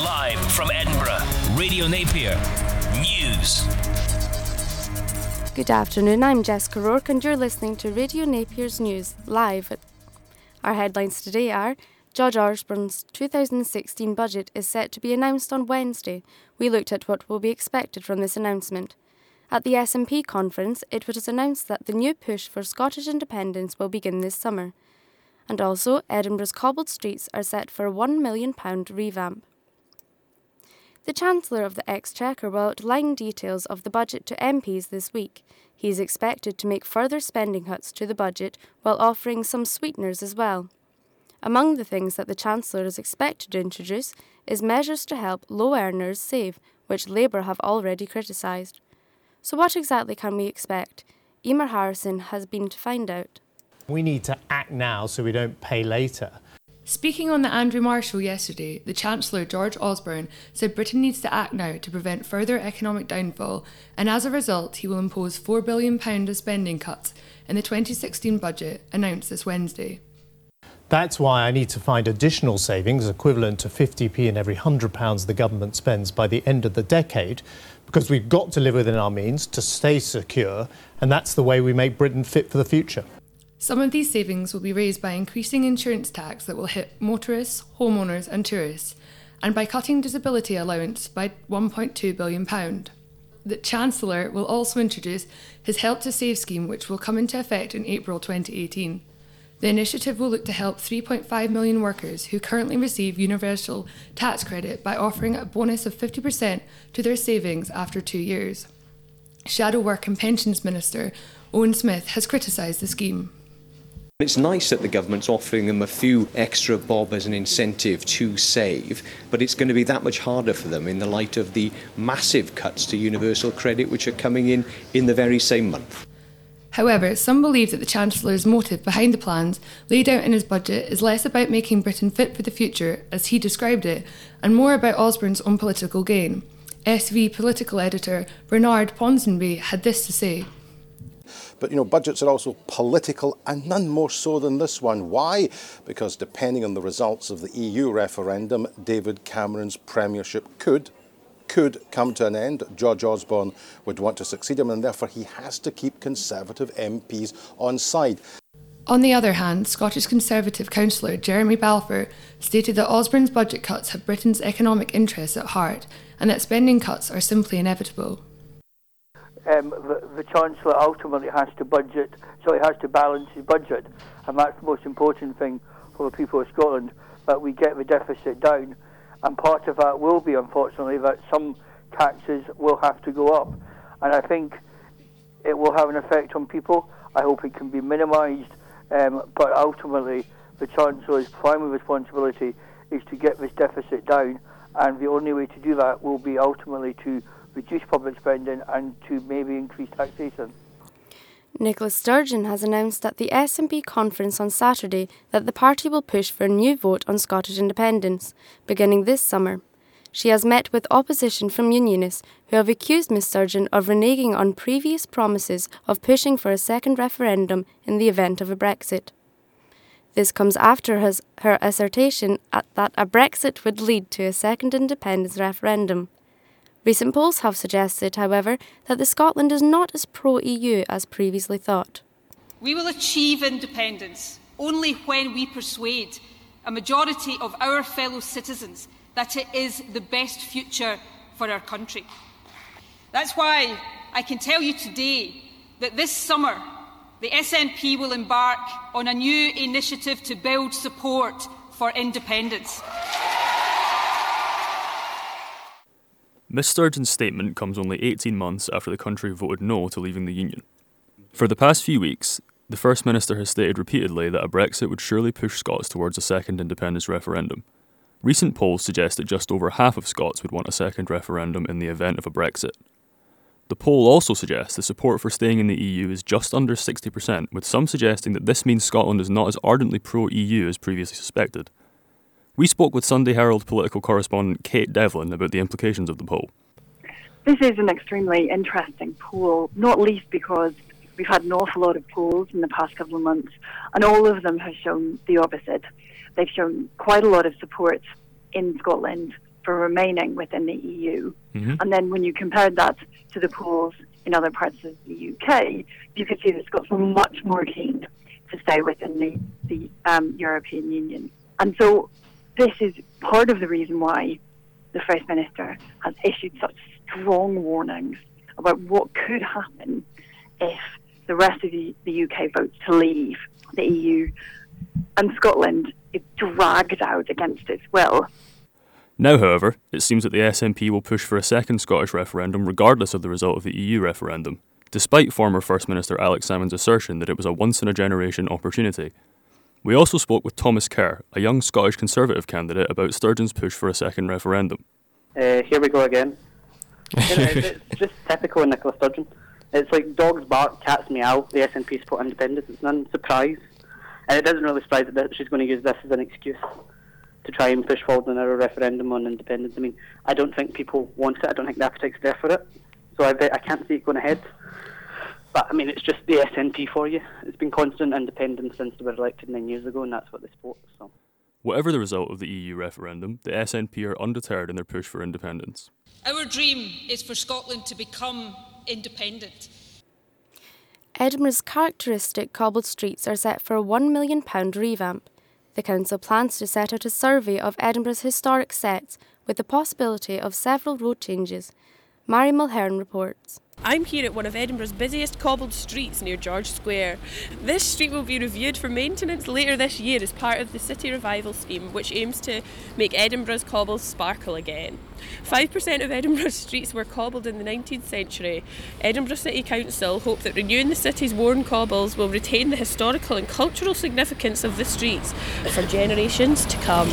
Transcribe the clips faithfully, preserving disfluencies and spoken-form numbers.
Live from Edinburgh, Radio Napier News. Good afternoon, I'm Jessica Rourke and you're listening to Radio Napier's News Live. Our headlines today are: George Osborne's two thousand sixteen budget is set to be announced on Wednesday. We looked at what will be expected from this announcement. At the S N P conference, it was announced that the new push for Scottish independence will begin this summer. And also, Edinburgh's cobbled streets are set for a one million pounds revamp. The Chancellor of the Exchequer will outline details of the budget to M Ps this week. He is expected to make further spending cuts to the budget while offering some sweeteners as well. Among the things that the Chancellor is expected to introduce is measures to help low earners save, which Labour have already criticised. So what exactly can we expect? Emer Harrison has been to find out. We need to act now so we don't pay later. Speaking on the Andrew Marr show yesterday, the Chancellor George Osborne said Britain needs to act now to prevent further economic downfall, and as a result he will impose four billion pounds of spending cuts in the twenty sixteen budget announced this Wednesday. That's why I need to find additional savings equivalent to fifty p in every one hundred pounds the government spends by the end of the decade, because we've got to live within our means to stay secure, and that's the way we make Britain fit for the future. Some of these savings will be raised by increasing insurance tax that will hit motorists, homeowners and tourists, and by cutting disability allowance by one point two billion pounds. The Chancellor will also introduce his Help to Save scheme, which will come into effect in April twenty eighteen. The initiative will look to help three point five million workers who currently receive universal tax credit by offering a bonus of fifty percent to their savings after two years. Shadow Work and Pensions Minister Owen Smith has criticised the scheme. It's nice that the government's offering them a few extra bob as an incentive to save, but it's going to be that much harder for them in the light of the massive cuts to universal credit which are coming in in the very same month. However, some believe that the Chancellor's motive behind the plans laid out in his budget is less about making Britain fit for the future, as he described it, and more about Osborne's own political gain. S V political editor Bernard Ponsonby had this to say. But, you know, budgets are also political, and none more so than this one. Why? Because depending on the results of the E U referendum, David Cameron's premiership could, could come to an end. George Osborne would want to succeed him, and therefore he has to keep Conservative M Ps on side. On the other hand, Scottish Conservative councillor Jeremy Balfour stated that Osborne's budget cuts have Britain's economic interests at heart, and that spending cuts are simply inevitable. Um, the, the Chancellor ultimately has to budget, so he has to balance his budget, and that's the most important thing for the people of Scotland, that we get the deficit down. And part of that will be, unfortunately, that some taxes will have to go up, and I think it will have an effect on people. I hope it can be minimised, um, but ultimately the Chancellor's primary responsibility is to get this deficit down, and the only way to do that will be ultimately to reduce public spending and to maybe increase taxation. Nicola Sturgeon has announced at the S N P conference on Saturday that the party will push for a new vote on Scottish independence, beginning this summer. She has met with opposition from unionists who have accused Miz Sturgeon of reneging on previous promises of pushing for a second referendum in the event of a Brexit. This comes after his, her assertion at that a Brexit would lead to a second independence referendum. Recent polls have suggested, however, that the Scotland is not as pro-E U as previously thought. We will achieve independence only when we persuade a majority of our fellow citizens that it is the best future for our country. That's why I can tell you today that this summer the S N P will embark on a new initiative to build support for independence. Miz Sturgeon's statement comes only eighteen months after the country voted no to leaving the Union. For the past few weeks, the First Minister has stated repeatedly that a Brexit would surely push Scots towards a second independence referendum. Recent polls suggest that just over half of Scots would want a second referendum in the event of a Brexit. The poll also suggests the support for staying in the E U is just under sixty percent, with some suggesting that this means Scotland is not as ardently pro-E U as previously suspected. We spoke with Sunday Herald political correspondent Kate Devlin about the implications of the poll. This is an extremely interesting poll, not least because we've had an awful lot of polls in the past couple of months, and all of them have shown the opposite. They've shown quite a lot of support in Scotland for remaining within the E U. Mm-hmm. And then when you compared that to the polls in other parts of the U K, you could see that Scots were much more keen to stay within the, the um, European Union. And so this is part of the reason why the First Minister has issued such strong warnings about what could happen if the rest of the, the U K votes to leave the E U and Scotland is dragged out against its will. Now, however, it seems that the S N P will push for a second Scottish referendum regardless of the result of the E U referendum, despite former First Minister Alex Salmond's assertion that it was a once-in-a-generation opportunity. We also spoke with Thomas Kerr, a young Scottish Conservative candidate, about Sturgeon's push for a second referendum. Uh, here we go again. You know, it's just typical of Nicola Sturgeon. It's like dogs bark, cats meow, the S N P support independence. It's none surprise. And it doesn't really surprise that she's going to use this as an excuse to try and push forward on our referendum on independence. I mean, I don't think people want it. I don't think the appetite's there for it. So I, I can't see it going ahead. But, I mean, it's just the S N P for you. It's been constant independence since they were elected nine years ago, and that's what they support. So. Whatever the result of the E U referendum, the S N P are undeterred in their push for independence. Our dream is for Scotland to become independent. Edinburgh's characteristic cobbled streets are set for a one million pounds revamp. The council plans to set out a survey of Edinburgh's historic sets with the possibility of several road changes. Mary Mulhern reports. I'm here at one of Edinburgh's busiest cobbled streets near George Square. This street will be reviewed for maintenance later this year as part of the City Revival scheme, which aims to make Edinburgh's cobbles sparkle again. five percent of Edinburgh's streets were cobbled in the nineteenth century. Edinburgh City Council hope that renewing the city's worn cobbles will retain the historical and cultural significance of the streets for generations to come.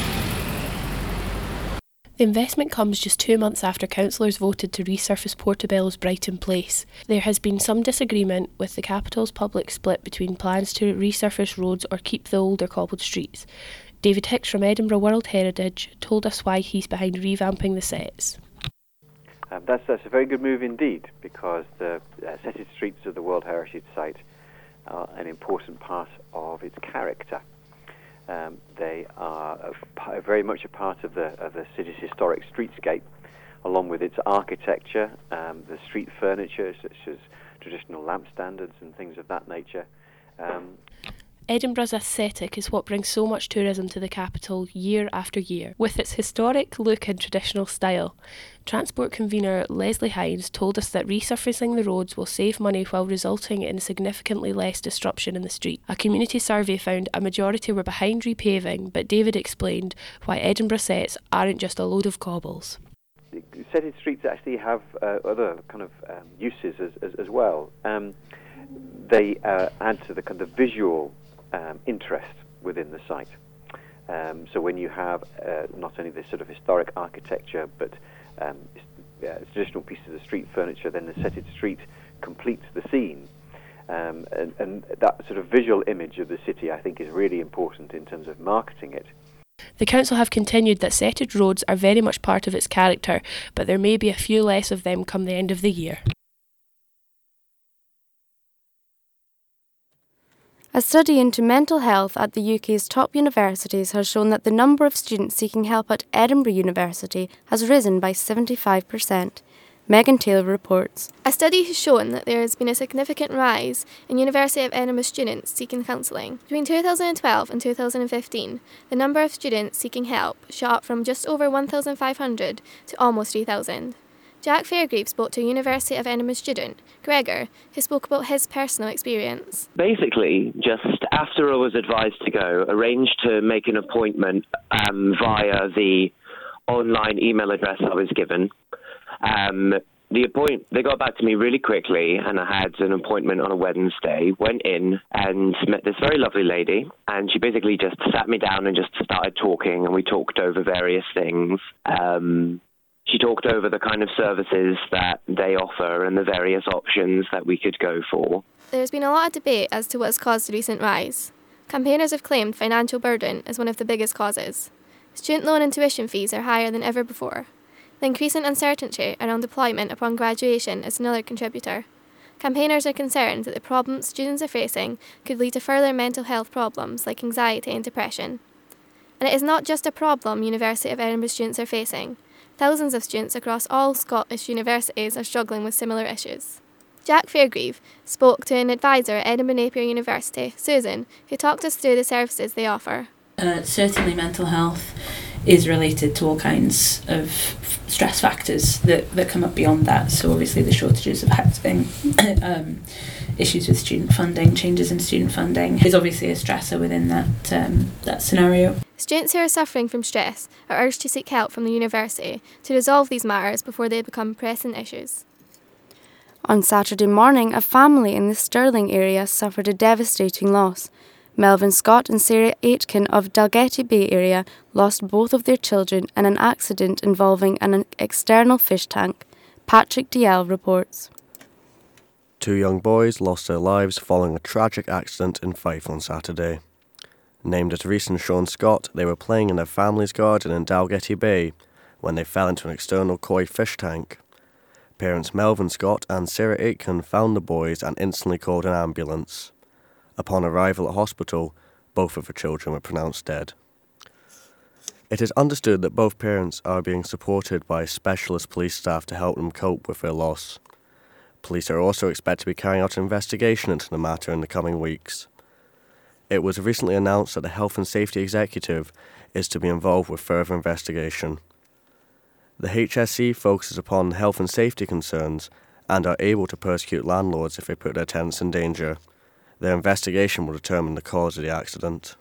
The investment comes just two months after councillors voted to resurface Portobello's Brighton Place. There has been some disagreement with the capital's public split between plans to resurface roads or keep the older cobbled streets. David Hicks from Edinburgh World Heritage told us why he's behind revamping the sets. Um, that's, that's a very good move indeed, because the uh, setted streets of the World Heritage Site are an important part of its character. Um, they are a, a very much a part of the of the city's historic streetscape, along with its architecture, um, the street furniture, such as traditional lamp standards and things of that nature. Um, Edinburgh's aesthetic is what brings so much tourism to the capital year after year, with its historic look and traditional style. Transport convener Leslie Hines told us that resurfacing the roads will save money while resulting in significantly less disruption in the street. A community survey found a majority were behind repaving, but David explained why Edinburgh sets aren't just a load of cobbles. Setted streets actually have uh, other kind of um, uses as, as, as well. Um, they uh, add to the kind of visual Um, interest within the site. Um, so when you have uh, not only this sort of historic architecture, but um, uh, traditional pieces of street furniture, then the setted street completes the scene. Um, and, and that sort of visual image of the city, I think, is really important in terms of marketing it. The council have continued that setted roads are very much part of its character, but there may be a few less of them come the end of the year. A study into mental health at the U K's top universities has shown that the number of students seeking help at Edinburgh University has risen by seventy-five percent. Megan Taylor reports. A study has shown that there has been a significant rise in University of Edinburgh students seeking counselling. Between two thousand twelve and two thousand fifteen, the number of students seeking help shot from just over one thousand five hundred to almost three thousand. Jack Fairgreave spoke to a University of Edinburgh student, Gregor, who spoke about his personal experience. Basically, just after I was advised to go, arranged to make an appointment um, via the online email address I was given. Um, the appoint- they got back to me really quickly, and I had an appointment on a Wednesday, went in and met this very lovely lady, and she basically just sat me down and just started talking, and we talked over various things. Um... She talked over the kind of services that they offer and the various options that we could go for. There's been a lot of debate as to what has caused the recent rise. Campaigners have claimed financial burden is one of the biggest causes. Student loan and tuition fees are higher than ever before. The increasing uncertainty around deployment upon graduation is another contributor. Campaigners are concerned that the problems students are facing could lead to further mental health problems like anxiety and depression. And it is not just a problem University of Edinburgh students are facing. Thousands of students across all Scottish universities are struggling with similar issues. Jack Fairgrieve spoke to an advisor at Edinburgh Napier University, Susan, who talked us through the services they offer. Uh, certainly mental health is related to all kinds of stress factors that, that come up beyond that. So obviously the shortages of housing, um, issues with student funding, changes in student funding is obviously a stressor within that um, that scenario. Students who are suffering from stress are urged to seek help from the university to resolve these matters before they become pressing issues. On Saturday morning, a family in the Stirling area suffered a devastating loss. Melvin Scott and Sarah Aitken of Dalgety Bay area lost both of their children in an accident involving an external fish tank. Patrick Dalziel reports. Two young boys lost their lives following a tragic accident in Fife on Saturday. Named as Reese and Sean Scott, they were playing in their family's garden in Dalgety Bay when they fell into an external koi fish tank. Parents Melvin Scott and Sarah Aitken found the boys and instantly called an ambulance. Upon arrival at hospital, both of the children were pronounced dead. It is understood that both parents are being supported by specialist police staff to help them cope with their loss. Police are also expected to be carrying out an investigation into the matter in the coming weeks. It was recently announced that the Health and Safety Executive is to be involved with further investigation. The H S E focuses upon health and safety concerns and are able to persecute landlords if they put their tenants in danger. Their investigation will determine the cause of the accident.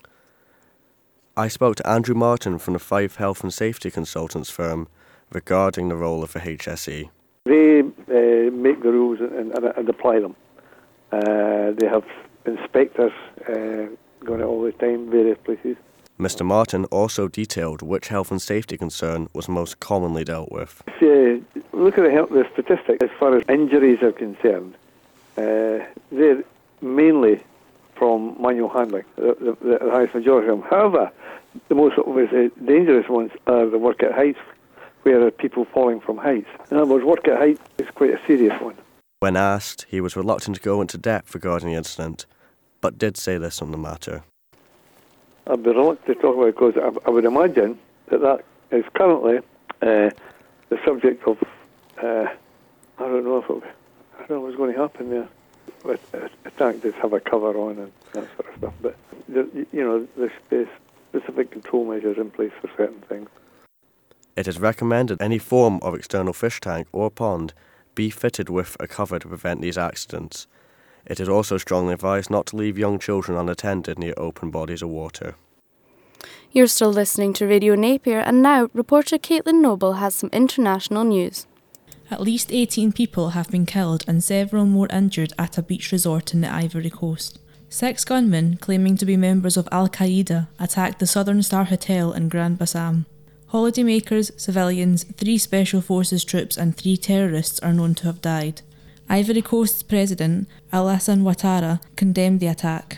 I spoke to Andrew Martin from the Fife Health and Safety Consultants firm regarding the role of the H S E. They uh, make the rules and, and, and apply them. Uh, they have inspectors uh, going out all the time, various places. Mister Martin also detailed which health and safety concern was most commonly dealt with. So, look at the, health, the statistics as far as injuries are concerned. Uh, they're mainly from manual handling, the, the, the highest majority of them. However, the most obviously dangerous ones are the work at heights, where there are people falling from heights. In other words, work at height is quite a serious one. When asked, he was reluctant to go into depth regarding the incident, but did say this on the matter. I'd be reluctant to talk about it because I, I would imagine that that is currently uh, the subject of, uh, I don't know if it, I don't know what's going to happen there. But attack does have a cover on and that sort of stuff. But, there, you know, there's specific control measures in place for certain things. It is recommended any form of external fish tank or pond be fitted with a cover to prevent these accidents. It is also strongly advised not to leave young children unattended near open bodies of water. You're still listening to Radio Napier, and now reporter Caitlin Noble has some international news. At least eighteen people have been killed and several more injured at a beach resort in the Ivory Coast. Six gunmen, claiming to be members of Al-Qaeda, attacked the Southern Star Hotel in Grand Bassam. Holidaymakers, civilians, three Special Forces troops and three terrorists are known to have died. Ivory Coast's President, Alassane Ouattara, condemned the attack.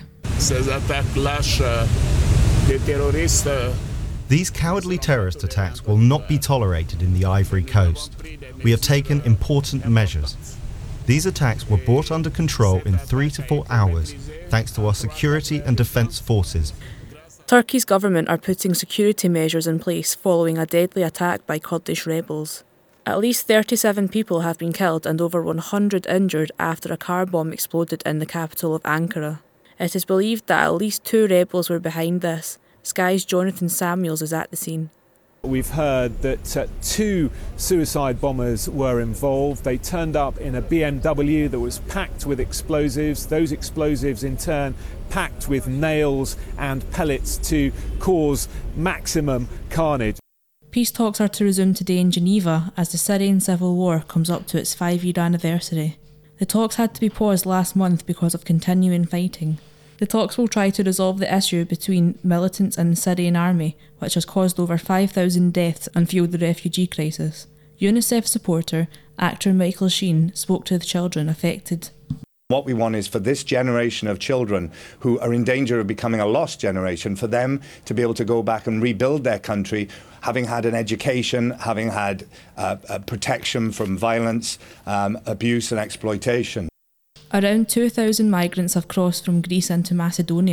These cowardly terrorist attacks will not be tolerated in the Ivory Coast. We have taken important measures. These attacks were brought under control in three to four hours thanks to our security and defence forces. Turkey's government are putting security measures in place following a deadly attack by Kurdish rebels. At least thirty-seven people have been killed and over one hundred injured after a car bomb exploded in the capital of Ankara. It is believed that at least two rebels were behind this. Sky's Jonathan Samuels is at the scene. We've heard that uh, two suicide bombers were involved. They turned up in a B M W that was packed with explosives. Those explosives in turn packed with nails and pellets to cause maximum carnage. Peace talks are to resume today in Geneva as the Syrian civil war comes up to its five-year anniversary. The talks had to be paused last month because of continuing fighting. The talks will try to resolve the issue between militants and the Syrian army, which has caused over five thousand deaths and fueled the refugee crisis. UNICEF supporter, actor Michael Sheen, spoke to the children affected. What we want is for this generation of children who are in danger of becoming a lost generation, for them to be able to go back and rebuild their country, having had an education, having had uh, uh, protection from violence, um, abuse and exploitation. Around two thousand migrants have crossed from Greece into Macedonia.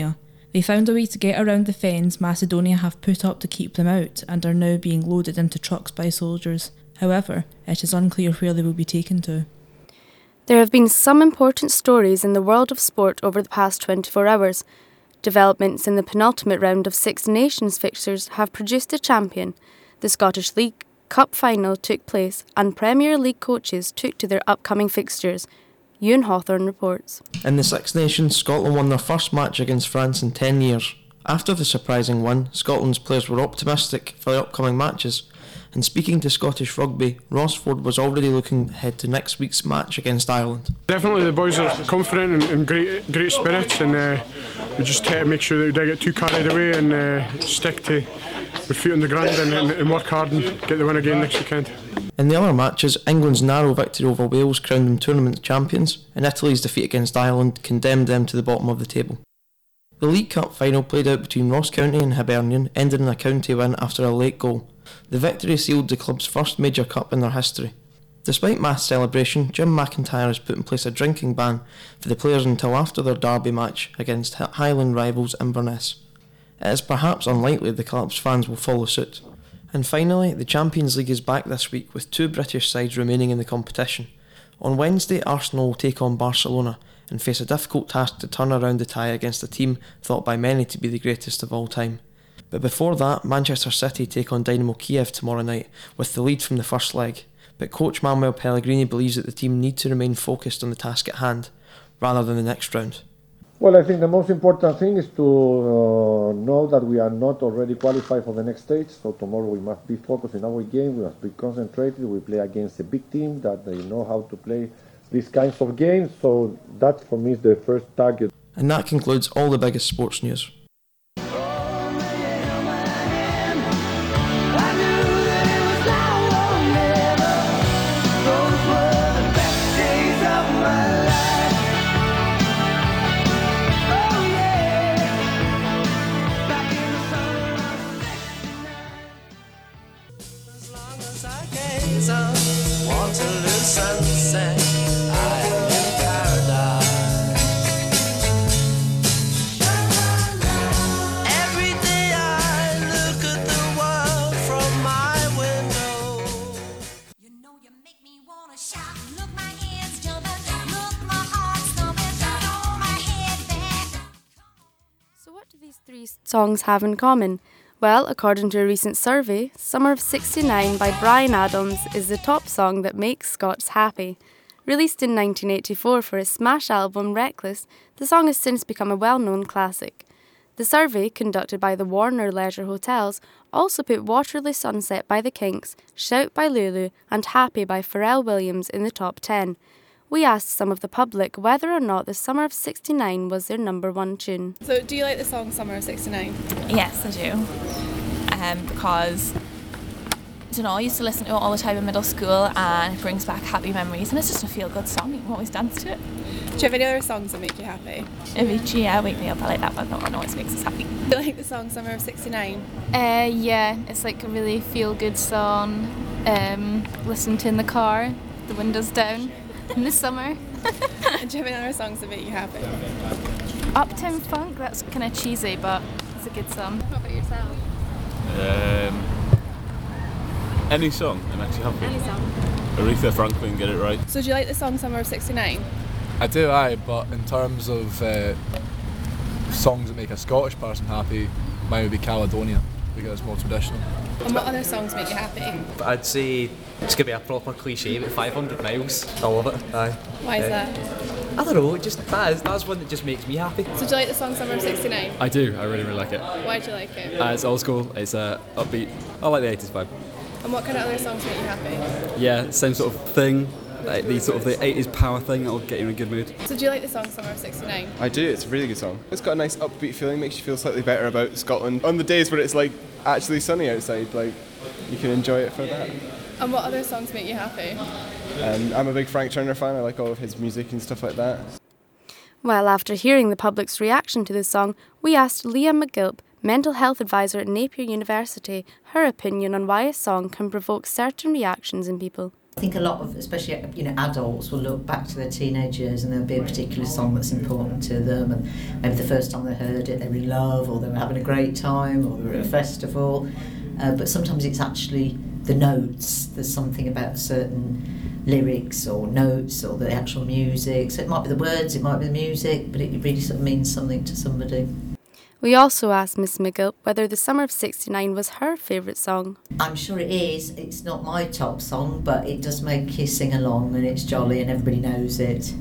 They found a way to get around the fence Macedonia have put up to keep them out and are now being loaded into trucks by soldiers. However, it is unclear where they will be taken to. There have been some important stories in the world of sport over the past twenty-four hours. Developments in the penultimate round of Six Nations fixtures have produced a champion. The Scottish League Cup final took place and Premier League coaches took to their upcoming fixtures. Ewan Hawthorne reports. In the Six Nations, Scotland won their first match against France in ten years. After the surprising win, Scotland's players were optimistic for the upcoming matches. And speaking to Scottish Rugby, Ross Ford was already looking ahead to next week's match against Ireland. Definitely the boys are confident and, and great great spirits, and uh, we just try to make sure that we don't get too carried away and uh, stick to with feet on the ground and, and, and work hard and get the win again next weekend. In the other matches, England's narrow victory over Wales crowned them tournament champions, and Italy's defeat against Ireland condemned them to the bottom of the table. The League Cup final played out between Ross County and Hibernian ended in a county win after a late goal. The victory sealed the club's first major cup in their history. Despite mass celebration, Jim McIntyre has put in place a drinking ban for the players until after their derby match against Highland rivals Inverness. It is perhaps unlikely the club's fans will follow suit. And finally, the Champions League is back this week with two British sides remaining in the competition. On Wednesday, Arsenal will take on Barcelona and face a difficult task to turn around the tie against a team thought by many to be the greatest of all time. But before that, Manchester City take on Dynamo Kiev tomorrow night with the lead from the first leg. But coach Manuel Pellegrini believes that the team need to remain focused on the task at hand, rather than the next round. Well, I think the most important thing is to uh, know that we are not already qualified for the next stage. So tomorrow we must be focused in our game, we must be concentrated. We play against a big team that they know how to play these kinds of games. So that for me is the first target. And that concludes all the biggest sports news. Songs have in common? Well, according to a recent survey, Summer of sixty-nine by Bryan Adams is the top song that makes Scots happy. Released in nineteen eighty-four for his smash album Reckless, the song has since become a well-known classic. The survey, conducted by the Warner Leisure Hotels, also put Waterloo Sunset by the Kinks, Shout by Lulu and Happy by Pharrell Williams in the top ten. We asked some of the public whether or not the Summer of sixty-nine was their number one tune. So do you like the song Summer of sixty-nine? Yes, I do. Um, because, I don't know, I used to listen to it all the time in middle school and it brings back happy memories and it's just a feel-good song. You can always dance to it. Do you have any other songs that make you happy? Avicii, yeah, Wake Me Up, I like that one. That one always makes us happy. Do you like the song Summer of sixty-nine? Uh, yeah, it's like a really feel-good song. Um, listen to in the car, the windows down. In the summer. And do you have any other songs that make you happy? Uptown Funk, that's kind of cheesy, but it's a good song. What about yourself? Um, any song that makes you happy. Any song. Aretha Franklin, Get It Right. So do you like the song Summer of sixty-nine? I do, aye, but in terms of uh, songs that make a Scottish person happy, mine would be Caledonia, because it's more traditional. And what other songs make you happy? I'd say it's going to be a proper cliche, but five hundred miles. I love it. Aye. Why is uh, that? I don't know, it just that is, that's one that just makes me happy. So do you like the song Summer of sixty-nine? I do, I really, really like it. Why do you like it? Uh, it's old school, it's uh, upbeat. I like the eighties vibe. And what kind of other songs make you happy? Yeah, same sort of thing. Like the sort of the eighties power thing that'll get you in a good mood. So do you like the song Summer of sixty-nine? I do, it's a really good song. It's got a nice upbeat feeling, makes you feel slightly better about Scotland. On the days where it's like actually sunny outside, like you can enjoy it for that. And what other songs make you happy? Um, I'm a big Frank Turner fan, I like all of his music and stuff like that. Well, after hearing the public's reaction to this song, we asked Leah McGilp, mental health advisor at Napier University, her opinion on why a song can provoke certain reactions in people. I think a lot of, especially you know, adults will look back to their teenage years and there'll be a particular song that's important to them, and maybe the first time they heard it they were in love, or they were having a great time, or they were at a festival. Uh, but sometimes it's actually the notes. There's something about certain lyrics or notes or the actual music. So it might be the words, it might be the music, but it really sort of means something to somebody. We also asked Miss McGill whether the Summer of sixty-nine was her favourite song. I'm sure it is. It's not my top song, but it does make you sing along and it's jolly and everybody knows it.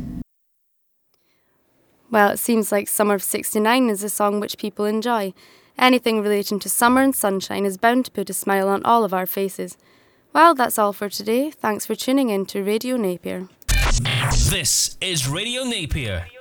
Well, it seems like Summer of sixty-nine is a song which people enjoy. Anything relating to summer and sunshine is bound to put a smile on all of our faces. Well, that's all for today. Thanks for tuning in to Radio Napier. This is Radio Napier.